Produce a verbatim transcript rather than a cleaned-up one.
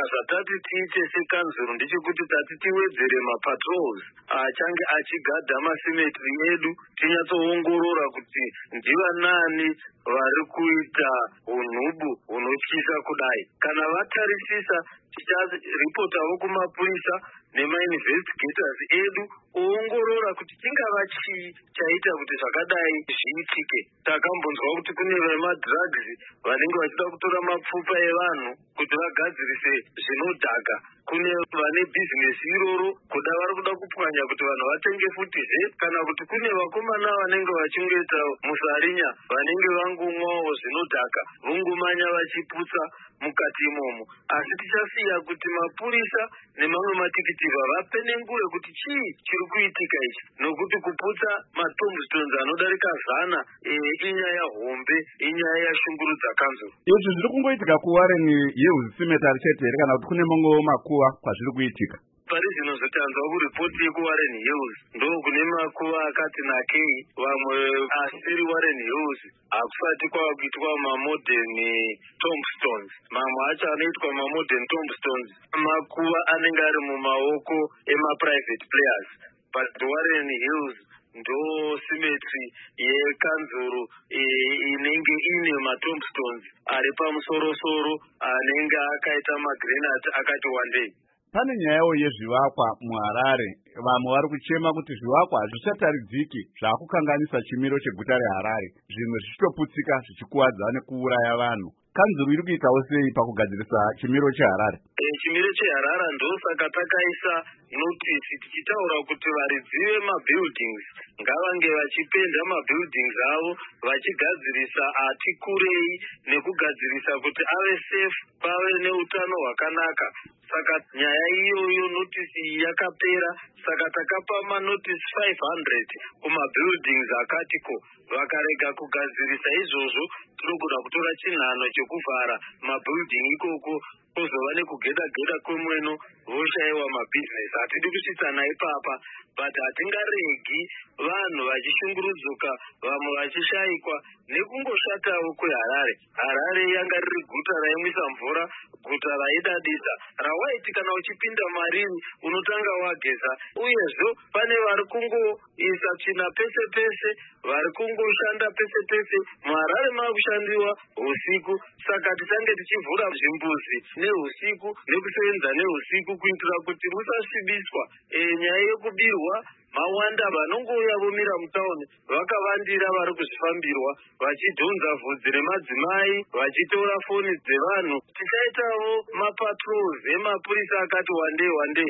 zvatati tiite sekanzuro ndechekuti tati tiwedzere mapatrols achange achigadha masimetri edu, tinyatsoongorora kuti ndivanani vari kuita unhubu hunotyisa kudai. Kana vatarisisa ticharipotawo kumapurisa nemainvestigators edu oongorora kuti chingava chii chaita kuti zvakadai zviitike. Takambonzwa kuti kune vemadrugs vanenge vachida kutora mapfupa evanhu kuti vagadzirise zvinodhaka. Kune vane bhizinesi iroro kuda vari kuda kupwanya kuti vanhu vatenge futizve, kana kuti kune vakomana vanenge vachingoita musarinya vanenge vangomwawo zvinodhaka vongomanya vachiputsa mukati imomo. Asi tichasiya kuti mapurisa nemamwe matikitivha vapenengure kuti chii chiri kuitika ichi, nokuti kuputsa matombstones anodarika zana e, inyaya hombe, inyaya yashungurudza kanzuro. Izvi zviri kungoitika kuWarren Hills Cemetery chete here kana kuti kune mamwewo makuva kwazviri kuitika? Pari zvino zvotanzwa kuripoti yekuWarren Hills ndokune makuva akati nakei. Vamwe asiri Warren Hills hakusati kwavakuitwa mamodern tombstones. Mamwe acho anoitwa mamodern tombstones makuva anenge ari mumaoko emaprivate players, but Warren Hills ndo cemetery yekanzuro inenge ine matombstones ari pamusorosoro anenge akaita magranite akati wandei. Pane nyayawo yezvivakwa muHarare. Vamwe vari kuchema kuti zvivakwa hazvichataridziki zvaakukanganisa chimiro cheguta reHarare, zvimwe zvichitoputsika zvichikuwadza nekuuraya vanhu. Kanzuro iri kuitawo sei pakugadzirisa chimiro cheHarare? E, chimiro cheHarare ndosaka takaisa notisi tichitaura kuti varidzi vemabuildings ngavange vachipenda mabuildings avo vachigadzirisa ati kurei nekugadzirisa kuti ave safe, pave neutano hwakanaka. Saka nyaya iyoyo notisi yakapera, saka takapa manotisi five hundred kumabuildings akatiko. Vakarega kugadzirisa izvozvo tinogona kutora chinhano chekuvhara mabuilding ikoko, kwozova nekugeda-geda kwemweno voshayiwa mabhizinesi. Hatidi kusvitsana ipapa, but hatingaregi vanhu vachishungurudzuka, vamwe vachishayikwa nekungoshatawo kweHarare. Harare yanga riri guta raimwisa mvura, guta raidadisa, rawaiti kana uchipinda mariri unotanga wageza. Uyezvo pane vari kungoisa tsvina pese pese, vari kungoshanda pese pese. MuHarare maakushandiwa usiku, saka tichange tichivhura zvimbuzi neusiku nekusevenza neusiku kuitira kuti musasvibiswa. E, nyaya yekubirwa mawanda vanongouya vomira mutauni vakavandira vari kuzvifambirwa vachidhonza vhudzi remadzimai, vachitora foni dzevanhu. Tichaitawo mapatrols emapurisa akati wandei wandei.